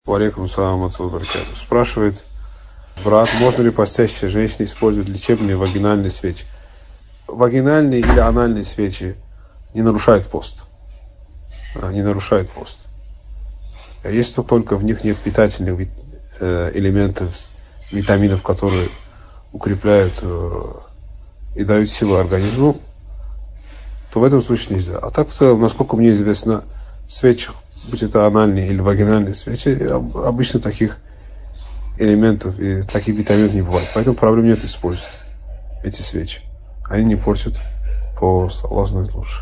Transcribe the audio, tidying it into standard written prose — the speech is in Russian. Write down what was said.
Валейкум салам баракатух. Спрашивает брат, можно ли постящая женщина использовать лечебные вагинальные свечи? Вагинальные или анальные свечи не нарушают пост. Не нарушают пост. Если только в них нет питательных элементов, витаминов, которые укрепляют и дают силу организму, то в этом случае нельзя. А так в целом, насколько мне известно, в свечах, будь это анальные или вагинальные свечи, обычно таких элементов и таких витаминов не бывает. Поэтому проблем нет использовать эти свечи. Они не портят пост. Аллах знает лучше.